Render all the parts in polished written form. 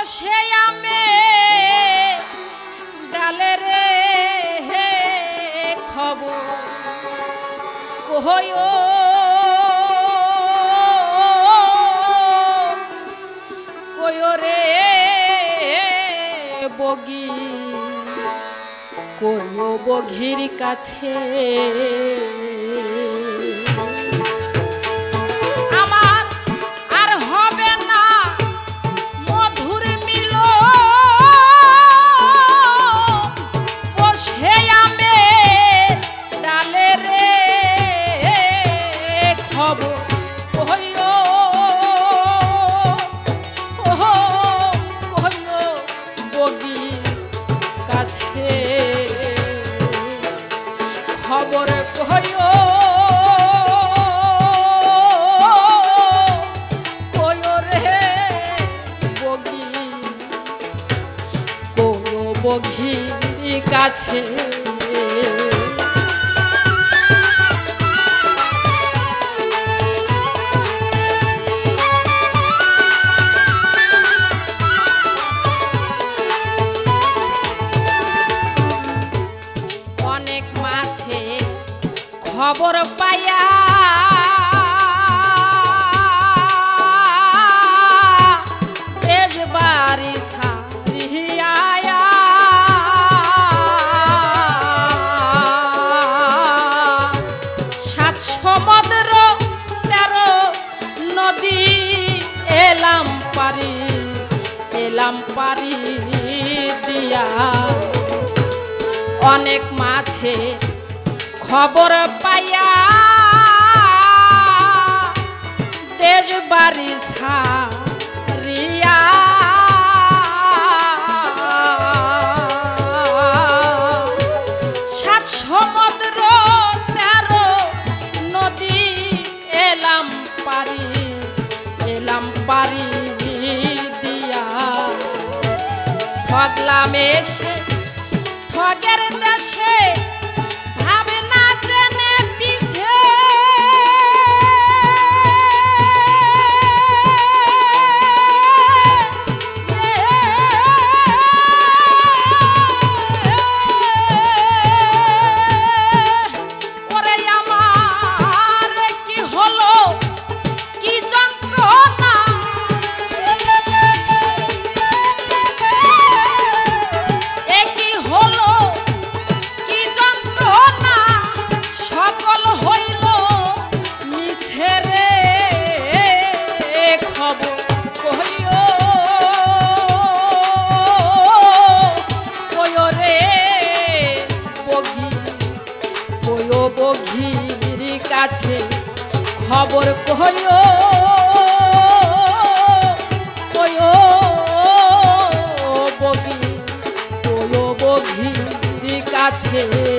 বসে আমে ডালে রে হে খবর কহয়ো কয়ো রে বগি কয়ো বগির কাছে খবর কয়ো কয়ো রে বগি কয়ো বগির কাছে খবর পায়া দেশ বাড়ি সারিয়া সাত সমুদ্র 13 নদী এলাম পারি দিয়া অনেক মাছে খবর পাইয়া দেশ বাড়ি সারিয়া সাত সমুদ্র 13 নদী এলাম পারি দিয়া ঠগলাম এসে ঠগের দেশে বগির কাছে খবর কয়ো কয়ো বগির কাছে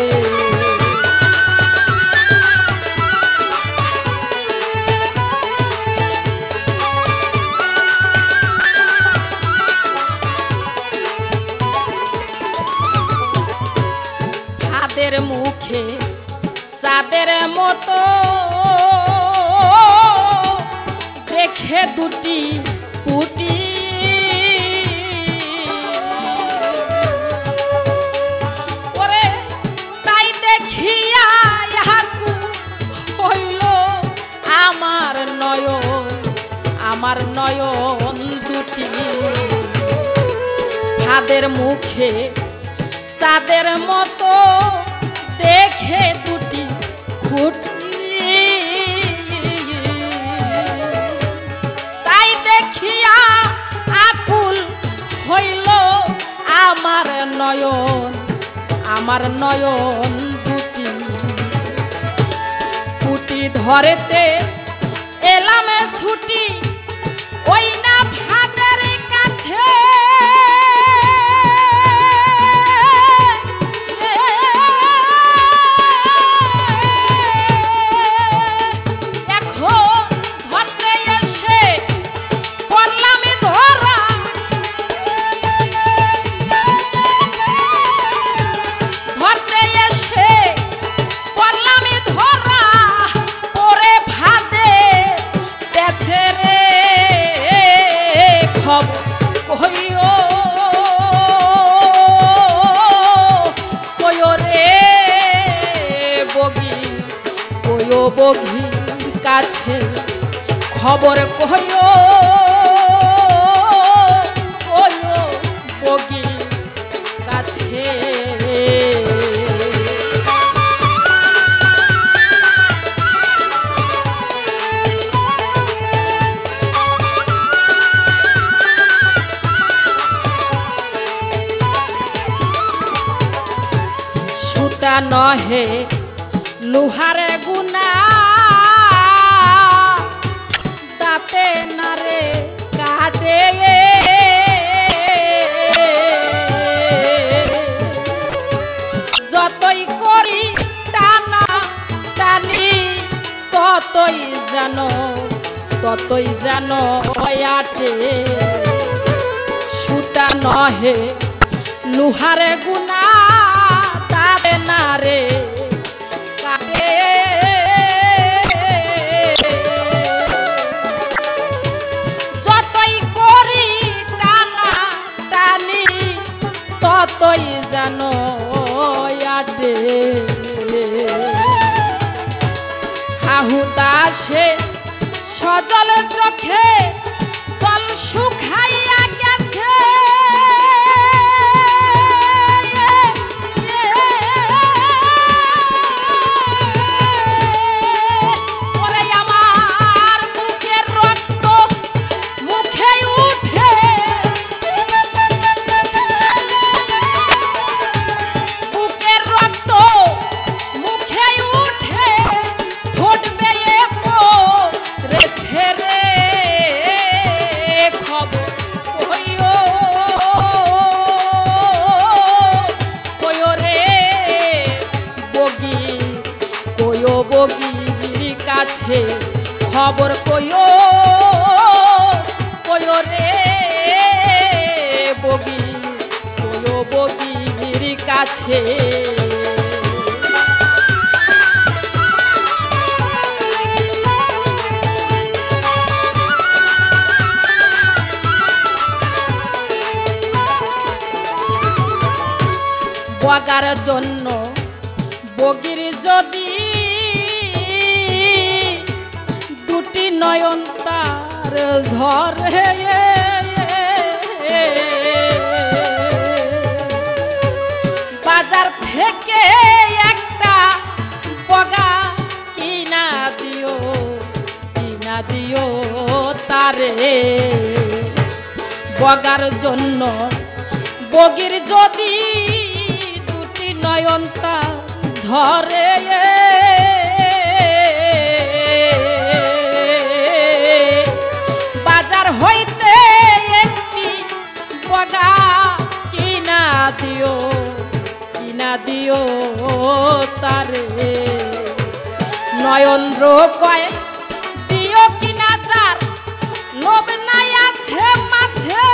ভাদের মুখে চাঁদের মতো দেখে দুটি পুটি ওরে তাই দেখিয়া হইল আমার নয়ন দুটি ভাদের মুখে চাঁদের মতো দেখে দুটি খুঁটি তাই দেখিয়া আকুল হইল আমার নয়ন দুটি পুটি ধরেতে এলাম ছুটি ওই না ভাদের কাছে ধরতে এসে করলাম ধরা পরে ভাত বগির কাছে খবর কইও বগির কাছে। সুতা নহে লোহারে গুনা দাঁতে নারে কাটে যতই করি টানা টানি ততই জানো আটে। সুতা নহে লোহারে গুনা দাঁতে নারে কাটে যতই করি টানা টানি ততই জানো আটে। হাহু দাসে সজল চোখে জল শুকাইয়া গেছে বগির কাছে খবর কইও রে বগির কাছে। বগার জন্য বগির যদি দুটি নয়ন তার ঝরে বাজার থেকে একটা বগা কিনা দিও তারে। বগার জন্য বগির যদি দুটি নয়ন তার ঝরে বাজার হইতে একটি বগা কিনা দিও তারে। নয়ন্দ্র কয় দিও কিনা যার লোভ নাই আছে মাঝে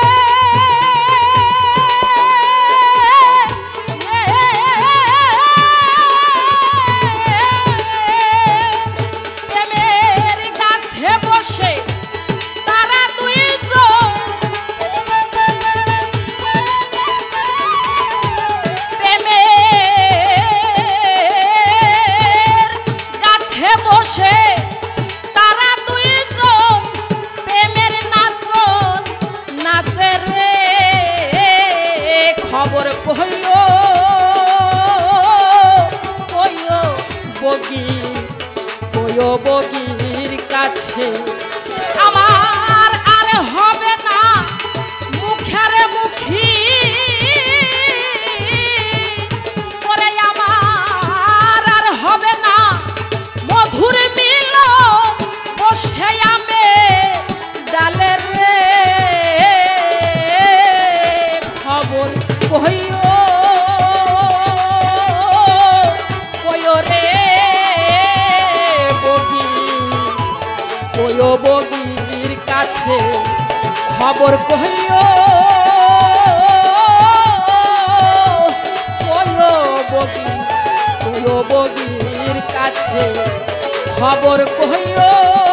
খবর কইও বগির কাছে। আমার আর হবে না মুখের মুখী পরে আমার আর হবে না মধুর মিল বসে আমে ডালে রে খবর কইও রে বগির কাছে খবর কইও বগির কাছে খবর কইও।